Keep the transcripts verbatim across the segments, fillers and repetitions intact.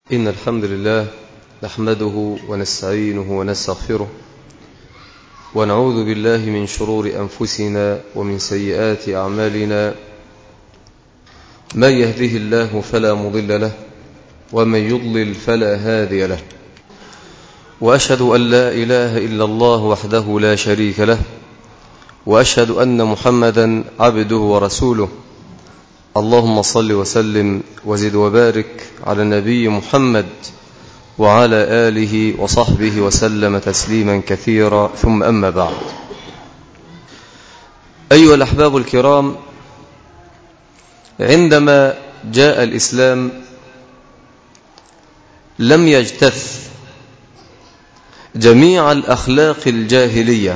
إن الحمد لله نحمده ونستعينه ونستغفره ونعوذ بالله من شرور أنفسنا ومن سيئات أعمالنا. من يهده الله فلا مضل له ومن يضلل فلا هادي له، وأشهد أن لا إله إلا الله وحده لا شريك له، وأشهد أن محمدا عبده ورسوله. اللهم صل وسلم وزد وبارك على النبي محمد وعلى آله وصحبه وسلم تسليما كثيرا، ثم أما بعد. أيها الأحباب الكرام، عندما جاء الإسلام لم يجتث جميع الأخلاق الجاهلية،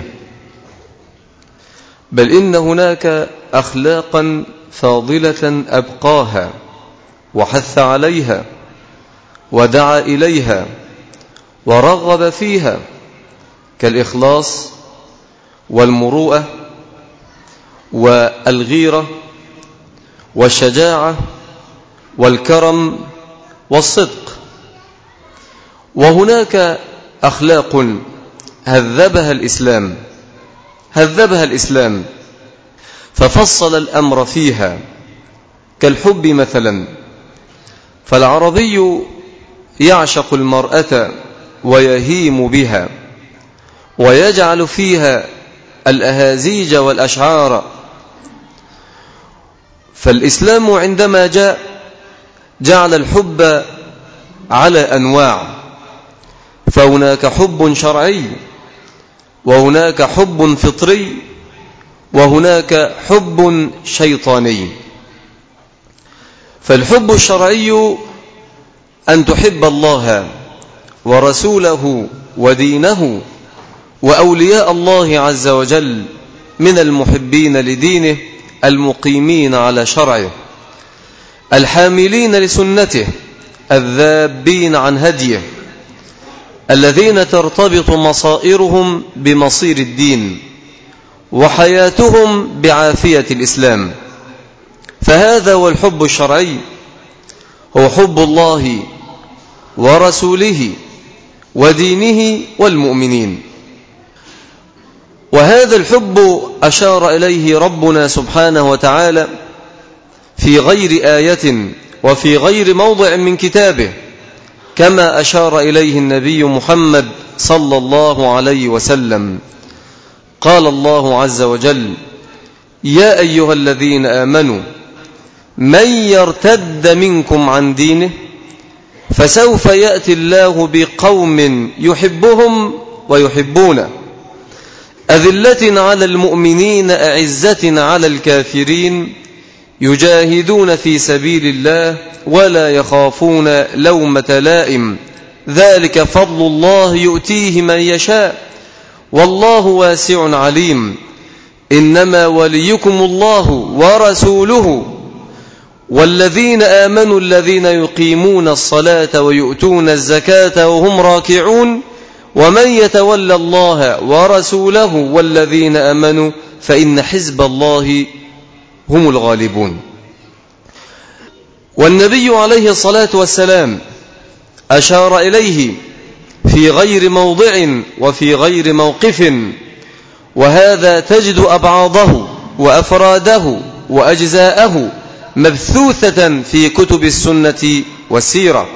بل إن هناك أخلاقا فاضلة أبقاها وحث عليها ودعا إليها ورغب فيها، كالإخلاص والمروءة والغيرة والشجاعة والكرم والصدق. وهناك أخلاق هذبها الإسلام هذبها الإسلام ففصل الأمر فيها، كالحب مثلا، فالعربي يعشق المرأة ويهيم بها ويجعل فيها الأهازيج والأشعار، فالإسلام عندما جاء جعل الحب على أنواع، فهناك حب شرعي وهناك حب فطري وهناك حب شيطاني. فالحب الشرعي أن تحب الله ورسوله ودينه وأولياء الله عز وجل من المحبين لدينه المقيمين على شرعه الحاملين لسنته الذابين عن هديه، الذين ترتبط مصائرهم بمصير الدين وحياتهم بعافية الإسلام. فهذا هو الحب الشرعي، هو حب الله ورسوله ودينه والمؤمنين. وهذا الحب أشار إليه ربنا سبحانه وتعالى في غير آية وفي غير موضع من كتابه، كما أشار إليه النبي محمد صلى الله عليه وسلم. قال الله عز وجل: يا أيها الذين آمنوا من يرتد منكم عن دينه فسوف يأتي الله بقوم يحبهم ويحبونه، أذلة على المؤمنين أعزة على الكافرين، يجاهدون في سبيل الله ولا يخافون لومة لائم، ذلك فضل الله يؤتيه من يشاء والله واسع عليم. إنما وليكم الله ورسوله والذين آمنوا الذين يقيمون الصلاة ويؤتون الزكاة وهم راكعون، ومن يتولى الله ورسوله والذين آمنوا فإن حزب الله هم الغالبون. والنبي عليه الصلاة والسلام أشار إليه في غير موضع وفي غير موقف، وهذا تجد أبعاضه وأفراده وأجزاءه مبثوثة في كتب السنة والسيرة.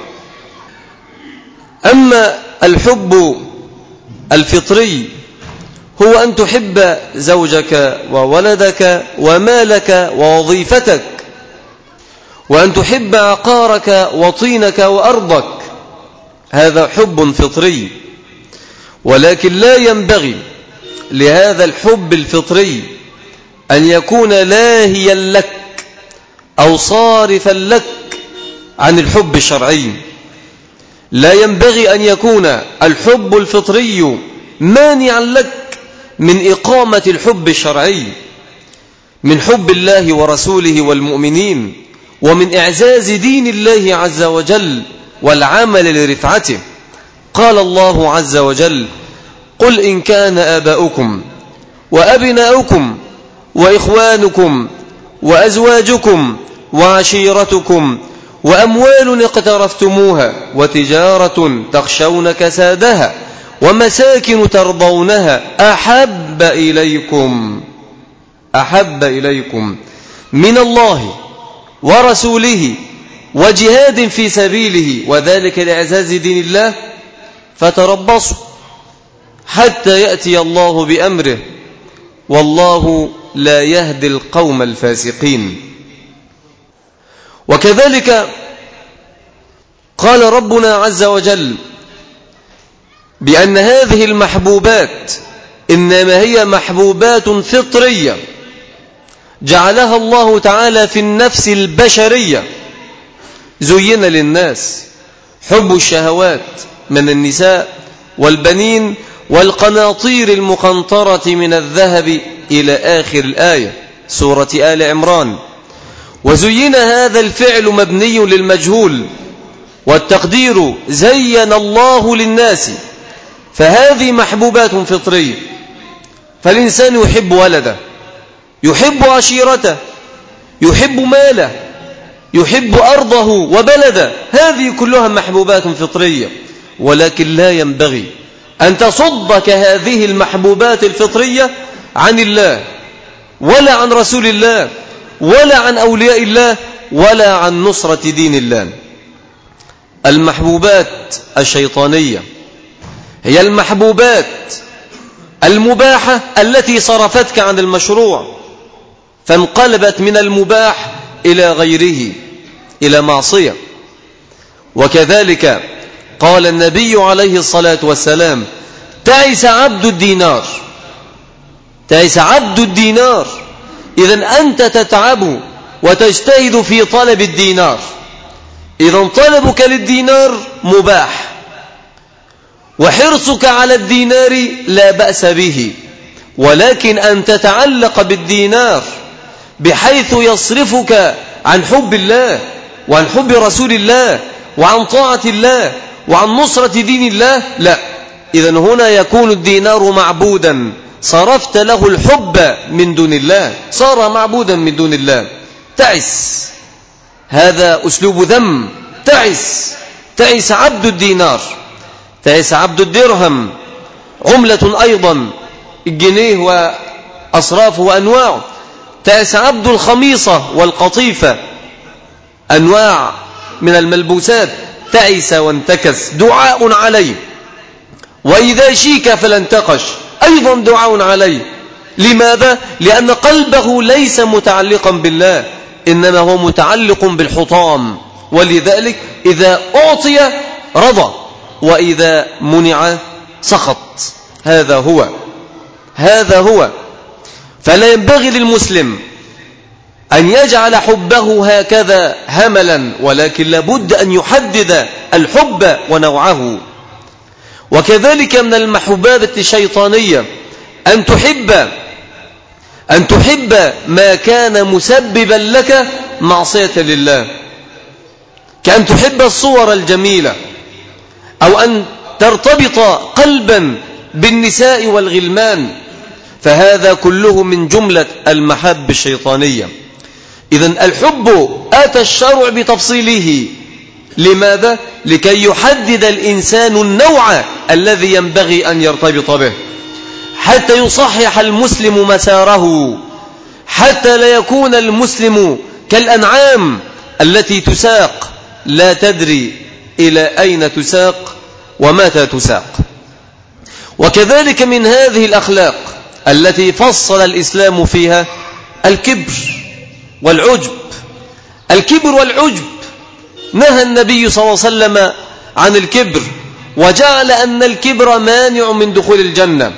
أما الحب الفطري هو أن تحب زوجك وولدك ومالك ووظيفتك، وأن تحب عقارك وطينك وأرضك، هذا حب فطري. ولكن لا ينبغي لهذا الحب الفطري أن يكون لاهيا لك أو صارفا لك عن الحب الشرعي. لا ينبغي أن يكون الحب الفطري مانعا لك من إقامة الحب الشرعي، من حب الله ورسوله والمؤمنين، ومن إعزاز دين الله عز وجل والعمل لرفعته. قال الله عز وجل: قل إن كان آباؤكم وأبناؤكم وإخوانكم وأزواجكم وعشيرتكم وأموال اقترفتموها وتجارة تخشون كسادها ومساكن ترضونها أحب إليكم أحب إليكم من الله ورسوله وجهاد في سبيله وذلك لإعزاز دين الله فتربصوا حتى يأتي الله بأمره والله لا يهدي القوم الفاسقين. وكذلك قال ربنا عز وجل بأن هذه المحبوبات إنما هي محبوبات فطرية جعلها الله تعالى في النفس البشرية. زين للناس حب الشهوات من النساء والبنين والقناطير المقنطرة من الذهب إلى آخر الآية سورة آل عمران. وزين هذا الفعل مبني للمجهول والتقدير زين الله للناس، فهذه محبوبات فطرية. فالإنسان يحب ولده، يحب عشيرته، يحب ماله، يحب أرضه وبلده، هذه كلها محبوبات فطرية. ولكن لا ينبغي أن تصدك هذه المحبوبات الفطرية عن الله ولا عن رسول الله ولا عن أولياء الله ولا عن نصرة دين الله. المحبوبات الشيطانية هي المحبوبات المباحة التي صرفتك عن المشروع فانقلبت من المباح إلى غيره إلى معصية. وكذلك قال النبي عليه الصلاة والسلام تعس عبد الدينار، تعس عبد الدينار. إذن أنت تتعب وتجتهد في طلب الدينار، إذن طلبك للدينار مباح، وحرصك على الدينار لا بأس به، ولكن أن تتعلق بالدينار بحيث يصرفك عن حب الله وعن حب رسول الله وعن طاعة الله وعن نصرة دين الله، لا. إذن هنا يكون الدينار معبودا، صرفت له الحب من دون الله، صار معبودا من دون الله. تعس، هذا أسلوب ذم. تعس، تعس عبد الدينار، تعس عبد الدرهم، عملة أيضا، الجنيه وأصرافه وأنواعه. تعس عبد الخميصة والقطيفة، أنواع من الملبوسات. تعس وانتكس، دعاء عليه. وإذا شيك فلانتقش، أيضا دعاء عليه. لماذا؟ لأن قلبه ليس متعلقا بالله، إنما هو متعلق بالحطام. ولذلك إذا أعطي رضى وإذا منع سخط. هذا هو هذا هو فلا ينبغي للمسلم أن يجعل حبه هكذا هملا، ولكن لابد أن يحدد الحب ونوعه. وكذلك من المحبوبات الشيطانية أن تحب أن تحب ما كان مسببا لك معصية لله، كأن تحب الصور الجميلة، أو أن ترتبط قلبا بالنساء والغلمان، فهذا كله من جملة المحب الشيطانية. إذن الحب آتى الشرع بتفصيله. لماذا؟ لكي يحدد الإنسان النوع الذي ينبغي أن يرتبط به، حتى يصحح المسلم مساره، حتى لا يكون المسلم كالأنعام التي تساق لا تدري إلى أين تساق ومتى تساق. وكذلك من هذه الأخلاق التي فصل الإسلام فيها الكبر والعجب. الكبر والعجب نهى النبي صلى الله عليه وسلم عن الكبر، وجعل أن الكبر مانع من دخول الجنة.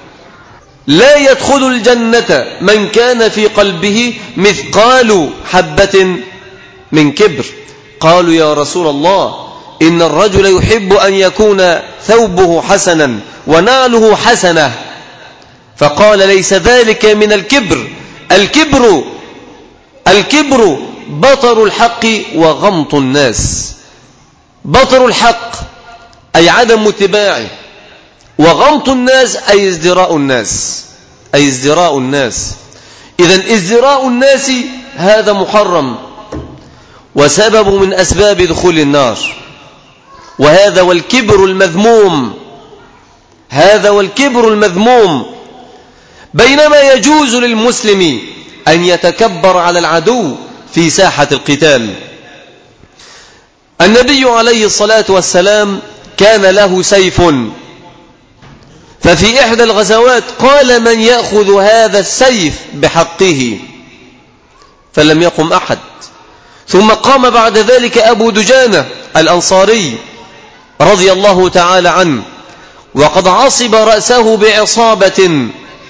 لا يدخل الجنة من كان في قلبه مثقال حبة من كبر. قالوا يا رسول الله إن الرجل يحب أن يكون ثوبه حسنا ونعله حسنة، فقال ليس ذلك من الكبر. الكبر الكبر بطر الحق وغمط الناس. بطر الحق أي عدم اتباعه، وغمط الناس أي ازدراء الناس أي ازدراء الناس. إذن ازدراء الناس هذا محرم، وسبب من أسباب دخول النار. وهذا والكبر المذموم، هذا والكبر المذموم. بينما يجوز للمسلم أن يتكبر على العدو في ساحة القتال. النبي عليه الصلاة والسلام كان له سيف، ففي إحدى الغزوات قال: من يأخذ هذا السيف بحقه؟ فلم يقم أحد. ثم قام بعد ذلك أبو دجانة الأنصاري رضي الله تعالى عنه، وقد عصب رأسه بعصابة،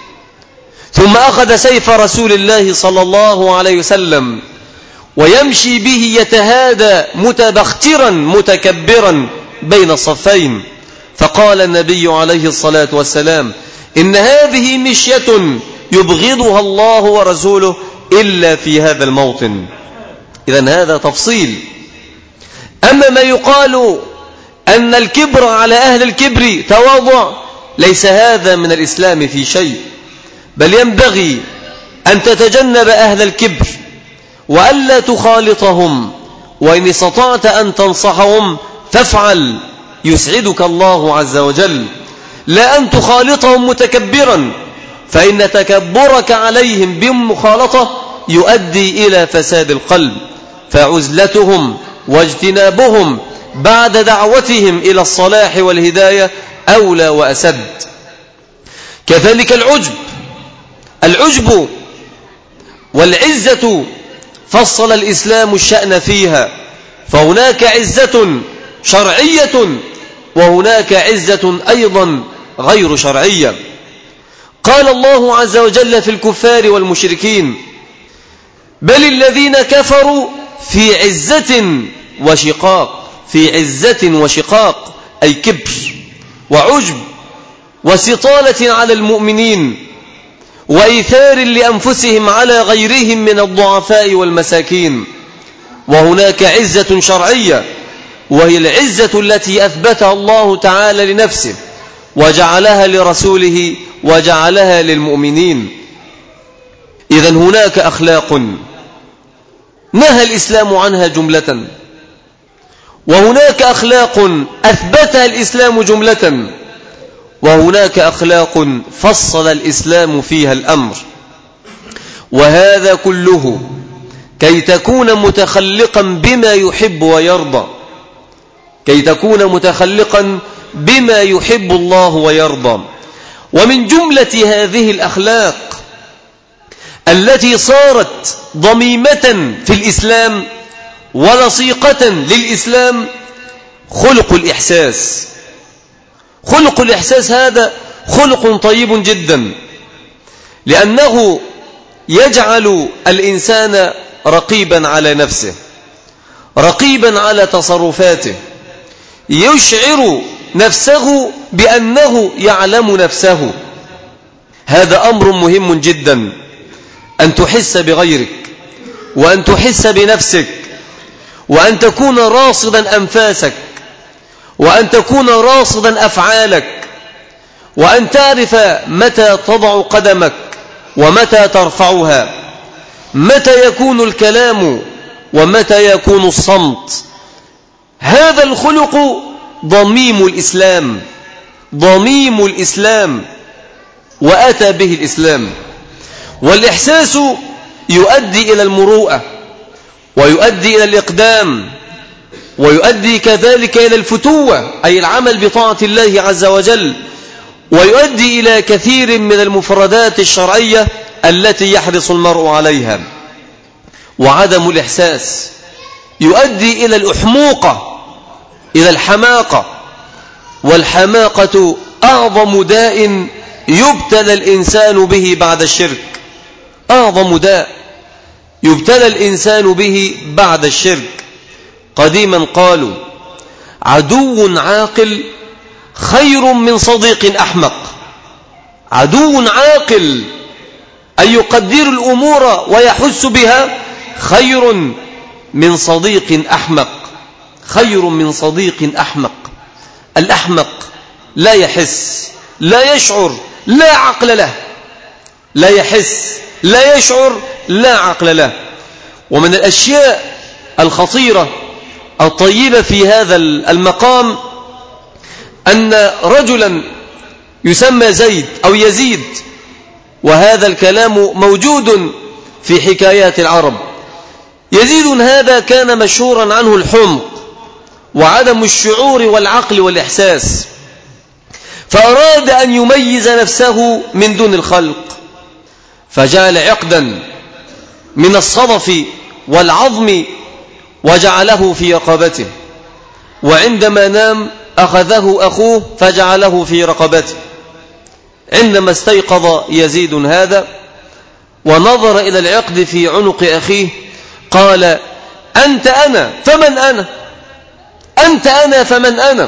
ثم أخذ سيف رسول الله صلى الله عليه وسلم ويمشي به يتهادى متبخترا متكبرا بين الصفين. فقال النبي عليه الصلاة والسلام: إن هذه مشية يبغضها الله ورسوله إلا في هذا الموطن. إذن هذا تفصيل. أما ما يقال أن الكبر على أهل الكبر تواضع، ليس هذا من الإسلام في شيء، بل ينبغي أن تتجنب أهل الكبر وألا تخالطهم، وإن استطعت أن تنصحهم فافعل، يسعدك الله عز وجل، لا أن تخالطهم متكبرا، فإن تكبرك عليهم بالمخالطة يؤدي إلى فساد القلب. فعزلتهم واجتنابهم بعد دعوتهم إلى الصلاح والهداية أولى وأسد. كذلك العجب، العجب والعزة فصل الإسلام الشأن فيها، فهناك عزة شرعية وهناك عزة أيضا غير شرعية. قال الله عز وجل في الكفار والمشركين: بل الذين كفروا في عزة وشقاق. في عزة وشقاق أي كبر وعجب وسطالة على المؤمنين وإيثار لأنفسهم على غيرهم من الضعفاء والمساكين. وهناك عزة شرعية، وهي العزة التي أثبتها الله تعالى لنفسه وجعلها لرسوله وجعلها للمؤمنين. إذن هناك أخلاق نهى الإسلام عنها جملة، وهناك أخلاق أثبتها الإسلام جملة، وهناك أخلاق فصل الإسلام فيها الأمر. وهذا كله كي تكون متخلقا بما يحب ويرضى، كي تكون متخلقا بما يحب الله ويرضى. ومن جملة هذه الأخلاق التي صارت ضميمة في الإسلام ولصيقة للإسلام خلق الإحساس. خلق الإحساس هذا خلق طيب جدا، لأنه يجعل الإنسان رقيبا على نفسه، رقيبا على تصرفاته، يشعر نفسه بأنه يعلم نفسه. هذا أمر مهم جدا، أن تحس بغيرك، وأن تحس بنفسك، وأن تكون راصدا أنفاسك، وأن تكون راصدا أفعالك، وأن تعرف متى تضع قدمك ومتى ترفعها، متى يكون الكلام ومتى يكون الصمت. هذا الخلق ضميم الإسلام، ضميم الإسلام، وأتى به الإسلام. والإحساس يؤدي إلى المروءة، ويؤدي إلى الإقدام، ويؤدي كذلك إلى الفتوة أي العمل بطاعة الله عز وجل، ويؤدي إلى كثير من المفردات الشرعية التي يحرص المرء عليها. وعدم الإحساس يؤدي إلى الأحموقة، إلى الحماقة. والحماقة أعظم داء يبتلى الإنسان به بعد الشرك، أعظم داء يبتلى الإنسان به بعد الشرك. قديما قالوا: عدو عاقل خير من صديق أحمق. عدو عاقل أي يقدر الأمور ويحس بها خير من صديق أحمق، خير من صديق أحمق. الأحمق لا يحس، لا يشعر، لا عقل له، لا يحس، لا يشعر، لا عقل له. ومن الأشياء الخطيرة الطيبة في هذا المقام أن رجلا يسمى زيد أو يزيد، وهذا الكلام موجود في حكايات العرب. يزيد هذا كان مشهورا عنه الحمق وعدم الشعور والعقل والإحساس، فأراد أن يميز نفسه من دون الخلق، فجعل عقدا من الصدف والعظم وجعله في رقبته، وعندما نام أخذه أخوه فجعله في رقبته. عندما استيقظ يزيد هذا ونظر إلى العقد في عنق أخيه قال: أنت أنا فمن أنا؟ أنت أنا فمن أنا؟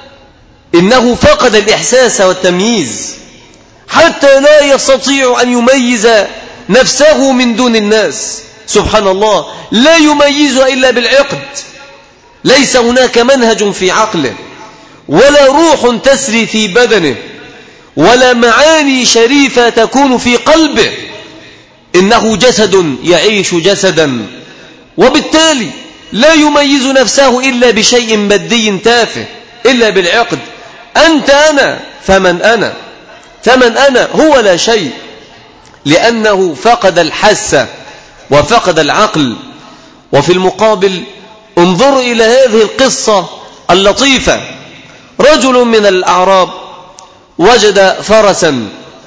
إنه فقد الإحساس والتمييز حتى لا يستطيع أن يميز نفسه من دون الناس. سبحان الله، لا يميز إلا بالعقد. ليس هناك منهج في عقله، ولا روح تسري في بدنه، ولا معاني شريفة تكون في قلبه. إنه جسد يعيش جسدا، وبالتالي لا يميز نفسه إلا بشيء مادي تافه، إلا بالعقد. أنت أنا فمن أنا؟ فمن أنا؟ هو لا شيء، لأنه فقد الحس وفقد العقل. وفي المقابل انظر إلى هذه القصة اللطيفة. رجل من الأعراب وجد فرسا،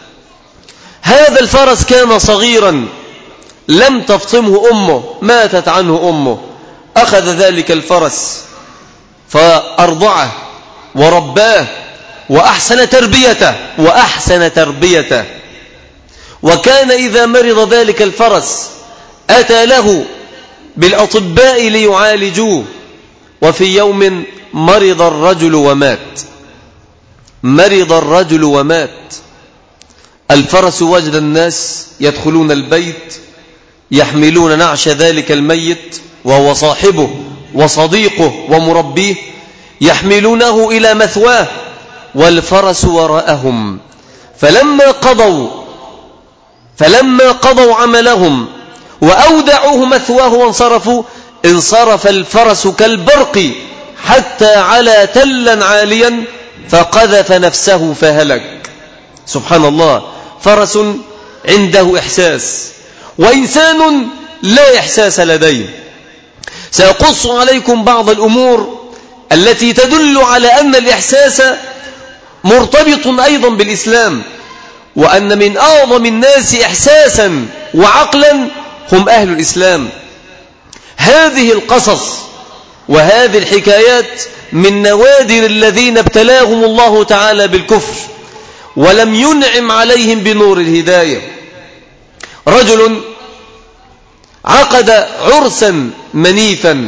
هذا الفرس كان صغيرا لم تفطمه أمه، ماتت عنه أمه. أخذ ذلك الفرس فأرضعه ورباه وأحسن تربيته وأحسن تربيته وكان إذا مرض ذلك الفرس أتى له بالأطباء ليعالجوه. وفي يوم مرض الرجل ومات مرض الرجل ومات الفرس وجد الناس يدخلون البيت يحملون نعش ذلك الميت وهو صاحبه وصديقه ومربيه، يحملونه إلى مثواه والفرس وراءهم. فلما قضوا فلما قضوا عملهم وأودعوه مثواه وانصرفوا، انصرف الفرس كالبرق حتى على تلا عاليا فقذف نفسه فهلك. سبحان الله، فرس عنده إحساس وإنسان لا إحساس لديه. سأقص عليكم بعض الأمور التي تدل على أن الإحساس مرتبط أيضا بالإسلام، وأن من أعظم الناس إحساسا وعقلا هم أهل الإسلام. هذه القصص وهذه الحكايات من نوادر الذين ابتلاهم الله تعالى بالكفر ولم ينعم عليهم بنور الهداية. رجل عقد عرسا منيفا،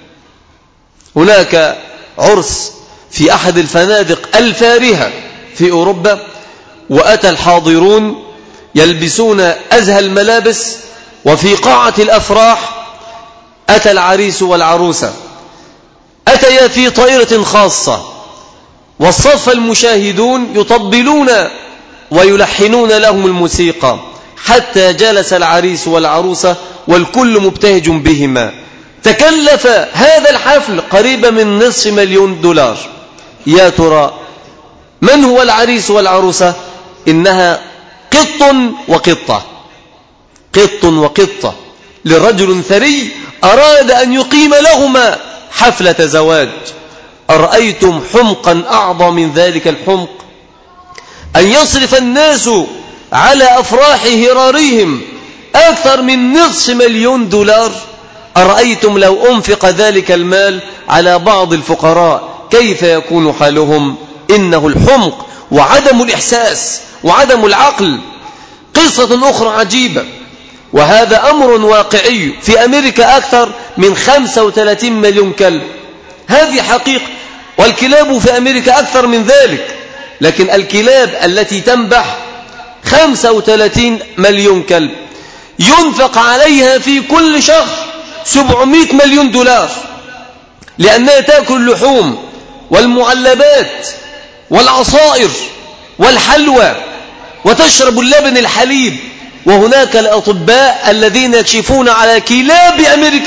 هناك عرس في أحد الفنادق الفارهة في أوروبا، وأتى الحاضرون يلبسون أزهى الملابس، وفي قاعة الأفراح أتى العريس والعروسة، أتيا في طائرة خاصة، والصف المشاهدون يطبلون ويلحنون لهم الموسيقى حتى جلس العريس والعروسة والكل مبتهج بهما. تكلف هذا الحفل قريبا من نصف مليون دولار. يا ترى من هو العريس والعروسة؟ إنها قط وقطة، قط وقطة لرجل ثري أراد أن يقيم لهما حفلة زواج. أرأيتم حمقا أعظم من ذلك الحمق؟ أن يصرف الناس على أفراح هراريهم أكثر من نصف مليون دولار. أرأيتم لو أنفق ذلك المال على بعض الفقراء كيف يكون حالهم؟ إنه الحمق وعدم الإحساس وعدم العقل. قصة أخرى عجيبة، وهذا أمر واقعي. في أمريكا أكثر من خمسة وثلاثين مليون كلب، هذه حقيقة، والكلاب في أمريكا أكثر من ذلك، لكن الكلاب التي تنبح خمسة وثلاثين مليون كلب، ينفق عليها في كل شهر سبعمائة مليون دولار، لأنها تأكل اللحوم والمعلبات والعصائر والحلوى وتشرب اللبن الحليب. وهناك الأطباء الذين يكشفون على كلاب أمريكا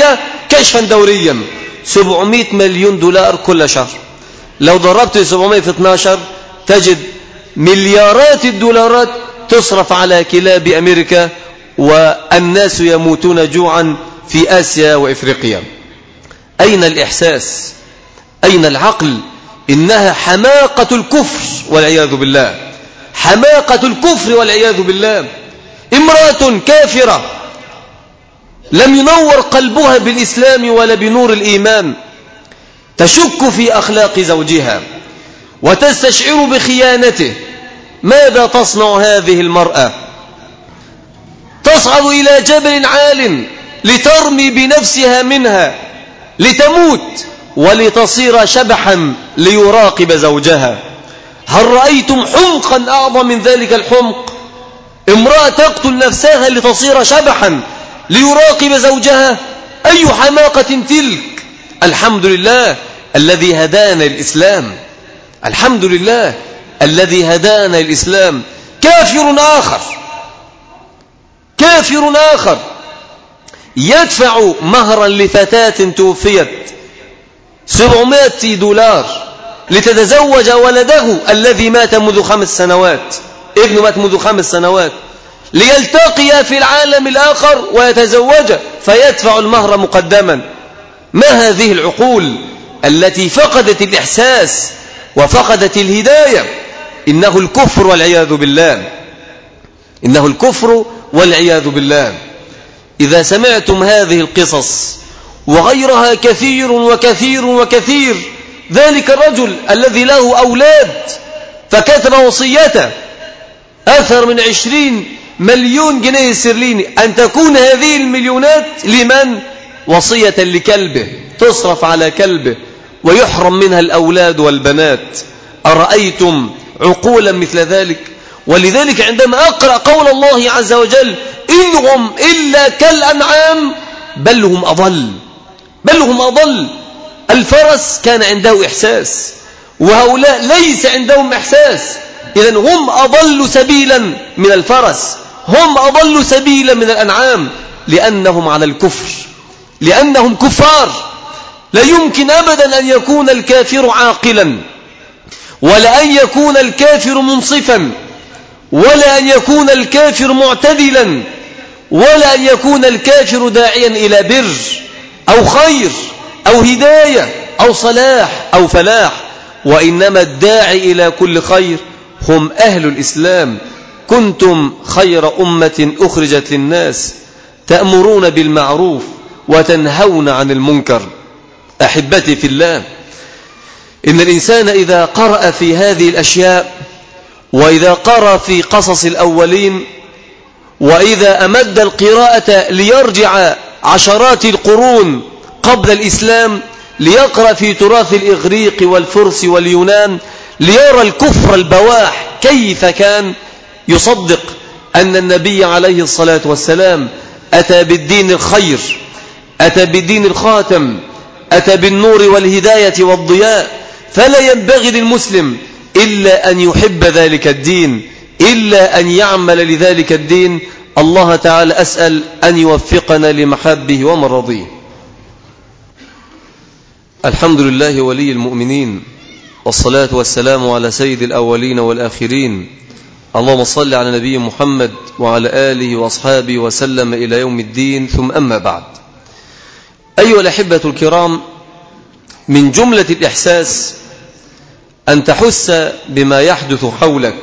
كشفا دوريا سبعمائة مليون دولار كل شهر. لو ضربت سبعمائة في اثناشر تجد مليارات الدولارات تصرف على كلاب أمريكا، والناس يموتون جوعا في آسيا وإفريقيا. أين الإحساس؟ أين العقل؟ إنها حماقة الكفر والعياذ بالله، حماقة الكفر والعياذ بالله. امرأة كافرة لم ينور قلبها بالإسلام ولا بنور الإيمان تشك في أخلاق زوجها وتستشعر بخيانته. ماذا تصنع هذه المرأة؟ تصعد إلى جبل عال لترمي بنفسها منها لتموت ولتصير شبحا ليراقب زوجها. هل رأيتم حمقا أعظم من ذلك الحمق؟ امرأة تقتل نفسها لتصير شبحا ليراقب زوجها. أي حماقة تلك؟ الحمد لله الذي هدانا الإسلام، الحمد لله الذي هدانا الإسلام. كافر آخر، كافر آخر يدفع مهرا لفتاة توفيت سبعمائة دولار لتتزوج ولده الذي مات منذ خمس سنوات، ابنه مات منذ خمس سنوات، ليلتقي في العالم الآخر ويتزوج فيدفع المهر مقدما. ما هذه العقول التي فقدت الإحساس وفقدت الهداية؟ إنه الكفر والعياذ بالله، إنه الكفر والعياذ بالله. إذا سمعتم هذه القصص وغيرها كثير وكثير وكثير، ذلك الرجل الذي له أولاد فكتب وصيته أكثر من عشرين مليون جنيه استرليني أن تكون هذه المليونات لمن؟ وصية لكلبه تصرف على كلبه ويحرم منها الأولاد والبنات. أرأيتم عقولا مثل ذلك؟ ولذلك عندما أقرأ قول الله عز وجل إنهم إلا كالأنعام بل هم أضل، بل هم أضل. الفرس كان عنده إحساس وهؤلاء ليس عندهم إحساس، إذن هم أضل سبيلا من الفرس، هم أضل سبيلا من الأنعام، لأنهم على الكفر، لأنهم كفار. لا يمكن أبدا أن يكون الكافر عاقلا، ولا أن يكون الكافر منصفا، ولا أن يكون الكافر معتدلا، ولا أن يكون الكافر داعيا إلى بر أو خير أو هداية أو صلاح أو فلاح. وإنما الداعي إلى كل خير هم أهل الإسلام. كنتم خير أمة أخرجت للناس تأمرون بالمعروف وتنهون عن المنكر. أحبتي في الله، إن الإنسان إذا قرأ في هذه الأشياء، وإذا قرأ في قصص الأولين، وإذا أمد القراءة ليرجع عشرات القرون قبل الإسلام ليقرأ في تراث الإغريق والفرس واليونان ليرى الكفر البواح كيف كان، يصدق أن النبي عليه الصلاة والسلام أتى بالدين الخير، أتى بالدين الخاتم، أتى بالنور والهداية والضياء. فلا ينبغي للمسلم إلا أن يحب ذلك الدين، إلا أن يعمل لذلك الدين. الله تعالى أسأل أن يوفقنا لمحبه ومرضيه. الحمد لله ولي المؤمنين، والصلاة والسلام على سيد الأولين والآخرين. اللهم صل على نبي محمد وعلى آله وأصحابه وسلم إلى يوم الدين. ثم أما بعد، أيها الأحبة الكرام، من جملة الإحساس أن تحس بما يحدث حولك.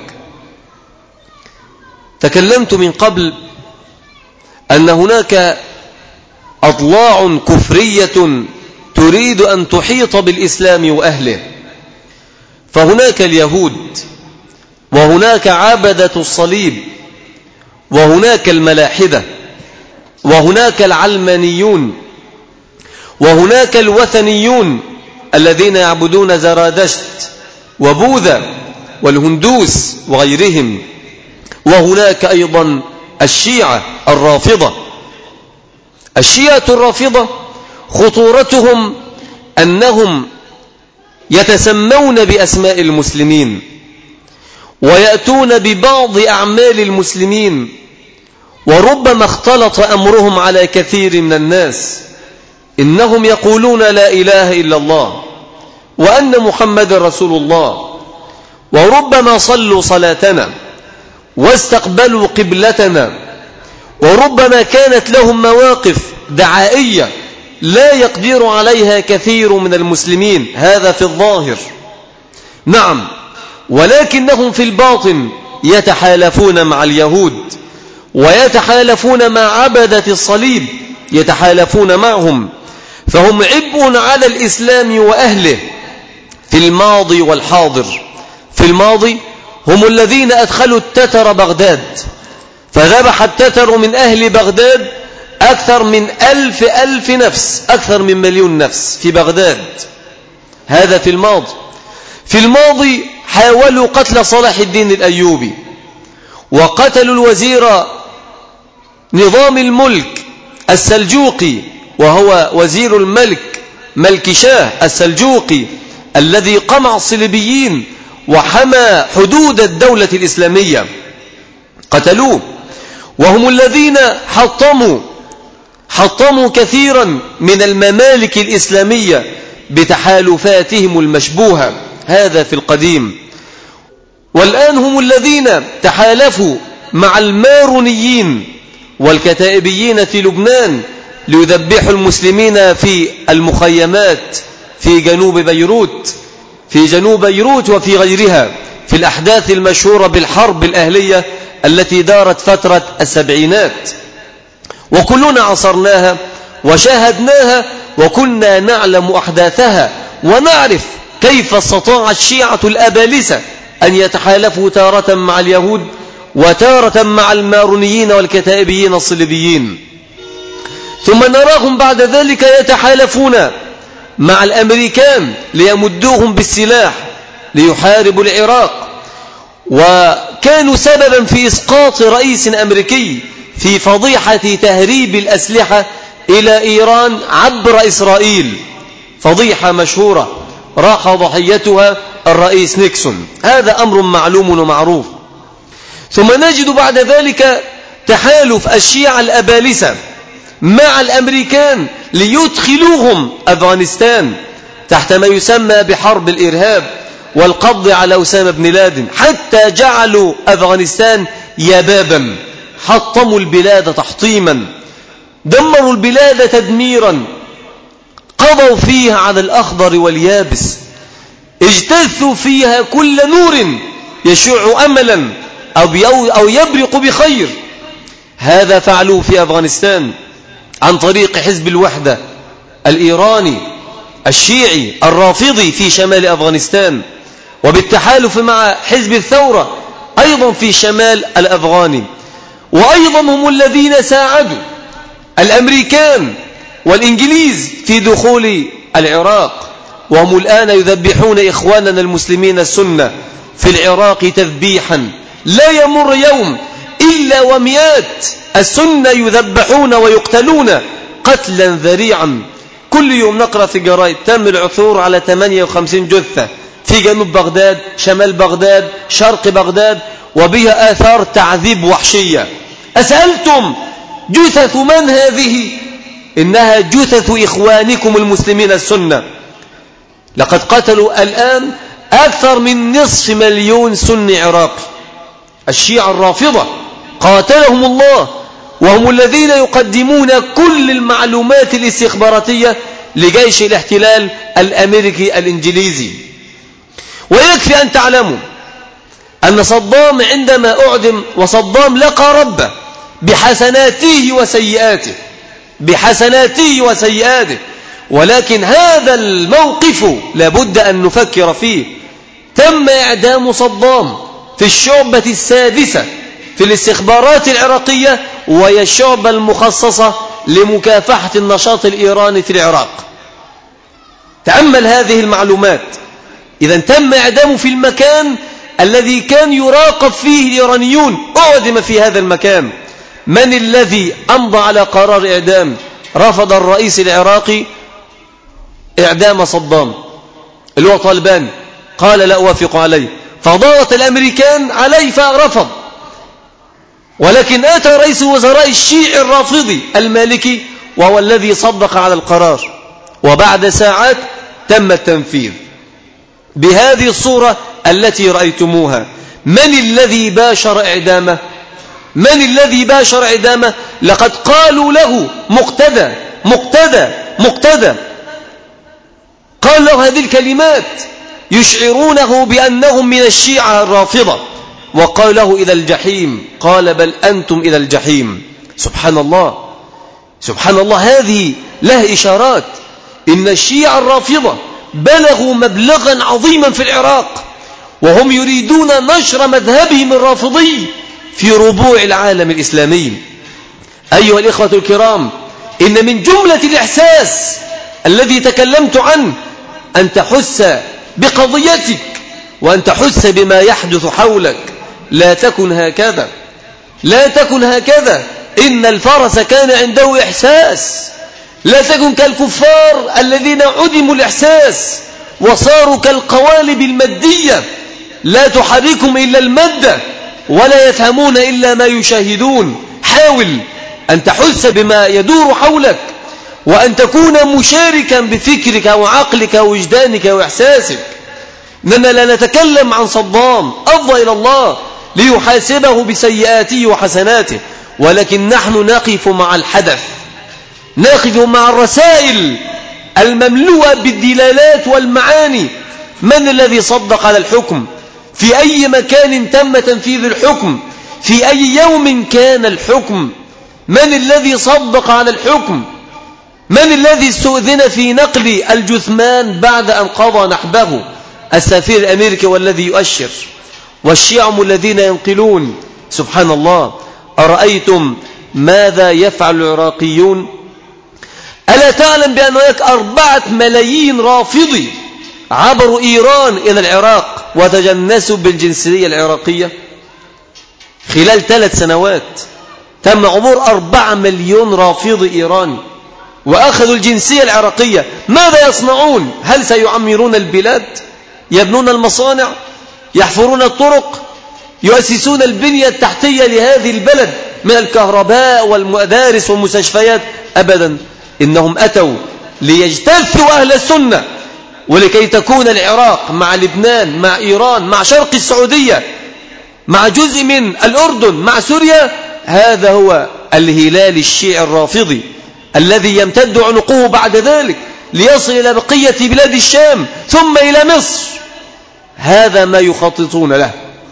تكلمت من قبل أن هناك أضلاع كفرية تريد أن تحيط بالإسلام وأهله، فهناك اليهود، وهناك عبدة الصليب، وهناك الملاحدة، وهناك العلمانيون، وهناك الوثنيون الذين يعبدون زرادشت وبوذا والهندوس وغيرهم، وهناك أيضا الشيعة الرافضة. الشيعة الرافضة خطورتهم أنهم يتسمون بأسماء المسلمين ويأتون ببعض أعمال المسلمين، وربما اختلط أمرهم على كثير من الناس. إنهم يقولون لا إله إلا الله وأن محمد رسول الله، وربما صلوا صلاتنا واستقبلوا قبلتنا، وربما كانت لهم مواقف دعائية لا يقدر عليها كثير من المسلمين، هذا في الظاهر. نعم، ولكنهم في الباطن يتحالفون مع اليهود ويتحالفون مع عبدة الصليب، يتحالفون معهم، فهم عبء على الإسلام وأهله في الماضي والحاضر. في الماضي هم الذين أدخلوا التتر بغداد، فذبح التتر من أهل بغداد أكثر من ألف ألف نفس، أكثر من مليون نفس في بغداد، هذا في الماضي. في الماضي حاولوا قتل صلاح الدين الأيوبي، وقتلوا الوزير نظام الملك السلجوقي، وهو وزير الملك ملكشاه السلجوقي الذي قمع الصليبيين وحمى حدود الدولة الإسلامية، قتلوه. وهم الذين حطموا حطموا كثيرا من الممالك الإسلامية بتحالفاتهم المشبوهة، هذا في القديم. والآن هم الذين تحالفوا مع المارونيين والكتائبيين في لبنان ليذبحوا المسلمين في المخيمات في جنوب بيروت في جنوب بيروت وفي غيرها، في الأحداث المشهورة بالحرب الأهلية التي دارت فترة السبعينات، وكلنا عصرناها وشاهدناها، وكنا نعلم أحداثها ونعرف كيف استطاع الشيعة الأبالسة أن يتحالفوا تارة مع اليهود وتارة مع المارونيين والكتائبيين الصليبيين، ثم نراهم بعد ذلك يتحالفون مع الأمريكان ليمدوهم بالسلاح ليحاربوا العراق، وكانوا سببا في إسقاط رئيس أمريكي في فضيحة تهريب الأسلحة إلى إيران عبر إسرائيل، فضيحة مشهورة راح ضحيتها الرئيس نيكسون، هذا أمر معلوم ومعروف. ثم نجد بعد ذلك تحالف الشيعة الأبالسة مع الأمريكان ليدخلوهم أفغانستان تحت ما يسمى بحرب الإرهاب والقبض على أسامة بن لادن، حتى جعلوا أفغانستان يبابا، حطموا البلاد تحطيما، دمروا البلاد تدميرا، قضوا فيها على الأخضر واليابس، اجتثوا فيها كل نور يشع أملا أو يبرق بخير، هذا فعلوه في أفغانستان عن طريق حزب الوحدة الإيراني الشيعي الرافضي في شمال أفغانستان، وبالتحالف مع حزب الثورة أيضا في شمال الأفغاني. وأيضا هم الذين ساعدوا الأمريكان والإنجليز في دخول العراق، وهم الآن يذبحون إخواننا المسلمين السنة في العراق تذبيحا لا يمر يوم إلا ومئات السنة يذبحون ويقتلون قتلا ذريعا. كل يوم نقرأ في الجرائد تم العثور على ثمانية وخمسين جثة في جنوب بغداد، شمال بغداد، شرق بغداد، وبها آثار تعذيب وحشية. أسألتم جثث من هذه؟ إنها جثث إخوانكم المسلمين السنة. لقد قتلوا الآن أكثر من نصف مليون سني عراقي، الشيعة الرافضة قاتلهم الله، وهم الذين يقدمون كل المعلومات الاستخباراتية لجيش الاحتلال الأمريكي الإنجليزي. ويكفي أن تعلموا أن صدام عندما أعدم، وصدام لقى ربه بحسناته وسيئاته بحسناته وسيئاته ولكن هذا الموقف لابد أن نفكر فيه. تم إعدام صدام في الشعبة السادسة في الاستخبارات العراقية، وهي الشعبة المخصصة لمكافحة النشاط الإيراني في العراق. تأمل هذه المعلومات. إذا تم إعدامه في المكان الذي كان يراقب فيه الإيرانيون، أعدم في هذا المكان. من الذي أمضى على قرار إعدام؟ رفض الرئيس العراقي إعدام صدام اللي هو طالبان، قال لا أوافق عليه، فضغط الأمريكان عليه فرفض. ولكن أتى رئيس الوزراء الشيعي الرافضي المالكي وهو الذي صدق على القرار، وبعد ساعات تم التنفيذ بهذه الصورة التي رأيتموها. من الذي باشر إعدامه؟ من الذي باشر إعدامه؟ لقد قالوا له مقتدى مقتدى مقتدى، قال له هذه الكلمات يشعرونه بأنهم من الشيعة الرافضة، وقال له إلى الجحيم، قال بل أنتم إلى الجحيم. سبحان الله سبحان الله، هذه له إشارات. إن الشيعة الرافضة بلغوا مبلغا عظيما في العراق، وهم يريدون نشر مذهبهم الرافضي في ربوع العالم الإسلامي. أيها الإخوة الكرام، إن من جملة الإحساس الذي تكلمت عنه أن تحس بقضيتك وأن تحس بما يحدث حولك. لا تكن هكذا، لا تكن هكذا. إن الفرس كان عنده إحساس. لا تكن كالكفار الذين عدموا الإحساس وصاروا كالقوالب المادية، لا تحركهم إلا المادة ولا يفهمون إلا ما يشاهدون. حاول أن تحس بما يدور حولك، وأن تكون مشاركا بفكرك وعقلك ووجدانك وإحساسك. إننا لا نتكلم عن صدام أفضى إلى الله ليحاسبه بسيئاته وحسناته، ولكن نحن نقف مع الحدث، نقف مع الرسائل المملوءة بالدلالات والمعاني. من الذي صدق على الحكم؟ في أي مكان تم تنفيذ الحكم؟ في أي يوم كان الحكم؟ من الذي صدق على الحكم؟ من الذي استؤذن في نقل الجثمان بعد أن قضى نحبه؟ السفير الأمريكي والذي يؤشر، والشيعة الذين ينقلون. سبحان الله. أرأيتم ماذا يفعل العراقيون؟ ألا تعلم بأن هناك أربعة ملايين رافضي عبروا إيران إلى العراق وتجنسوا بالجنسية العراقية؟ خلال ثلاث سنوات تم عبور أربعة مليون رافضي إيراني وأخذوا الجنسية العراقية. ماذا يصنعون؟ هل سيعمرون البلاد؟ يبنون المصانع؟ يحفرون الطرق؟ يؤسسون البنية التحتية لهذه البلد من الكهرباء والمدارس والمستشفيات؟ أبدا. إنهم أتوا ليجتثوا أهل السنة، ولكي تكون العراق مع لبنان مع إيران مع شرق السعودية مع جزء من الأردن مع سوريا. هذا هو الهلال الشيعي الرافضي الذي يمتد عنقه بعد ذلك ليصل إلى بقية بلاد الشام ثم إلى مصر. هذا ما يخططون له.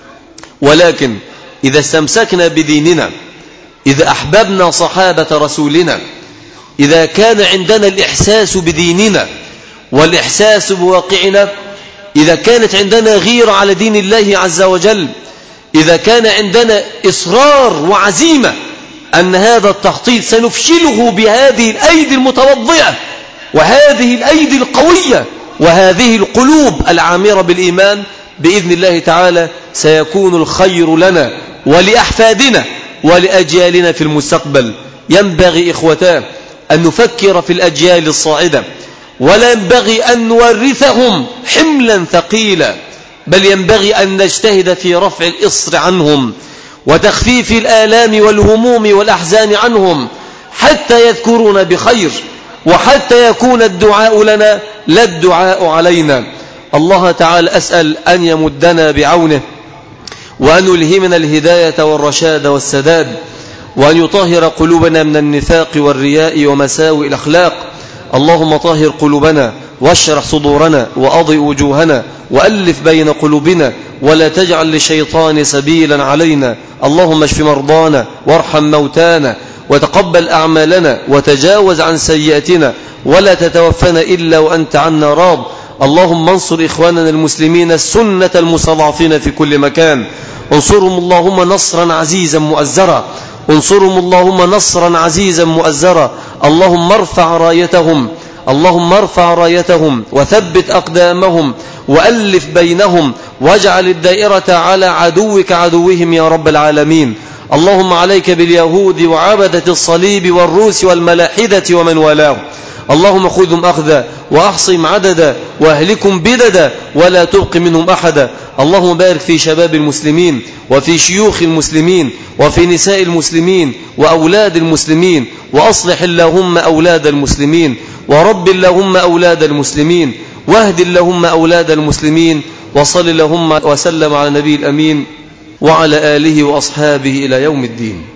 ولكن إذا استمسكنا بديننا، إذا أحببنا صحابة رسولنا، إذا كان عندنا الإحساس بديننا والإحساس بواقعنا، إذا كانت عندنا غيرة على دين الله عز وجل، إذا كان عندنا إصرار وعزيمة أن هذا التخطيط سنفشله بهذه الأيدي المتوضئة وهذه الأيدي القوية وهذه القلوب العامرة بالإيمان، بإذن الله تعالى سيكون الخير لنا ولأحفادنا ولأجيالنا في المستقبل. ينبغي إخوتان أن نفكر في الأجيال الصاعدة، ولا ينبغي أن نورثهم حملا ثقيلا، بل ينبغي أن نجتهد في رفع الإصر عنهم وتخفيف الآلام والهموم والأحزان عنهم حتى يذكرون بخير، وحتى يكون الدعاء لنا لا الدعاء علينا. الله تعالى أسأل أن يمدنا بعونه، وأن يلهمنا الهداية والرشاد والسداد، وأن يطهر قلوبنا من النفاق والرياء ومساوئ الأخلاق. اللهم طهر قلوبنا واشرح صدورنا وأضئ وجوهنا وألف بين قلوبنا، ولا تجعل للشيطان سبيلا علينا. اللهم اشف مرضانا وارحم موتانا وتقبل أعمالنا وتجاوز عن سيئاتنا، ولا تتوفنا إلا وأنت عنا راض. اللهم انصر إخواننا المسلمين السنة المستضعفين في كل مكان، انصرهم اللهم نصرا عزيزا مؤزرا، انصرهم اللهم نصرا عزيزا مؤزرا. اللهم ارفع رايتهم، اللهم ارفع رايتهم وثبت أقدامهم وألف بينهم، واجعل الدائرة على عدوك عدوهم يا رب العالمين. اللهم عليك باليهود وعبدة الصليب والروس والملاحدة ومن والاهم. اللهم خذهم أخذا وأحصهم عددا وأهلكم بددا ولا تبق منهم أحدا. اللهم بارك في شباب المسلمين وفي شيوخ المسلمين وفي نساء المسلمين وأولاد المسلمين، وأصلح اللهم أولاد المسلمين، ورب اللهم أولاد المسلمين، واهد اللهم أولاد المسلمين، وصل اللهم وسلم على نبي الأمين وعلى آله وأصحابه إلى يوم الدين.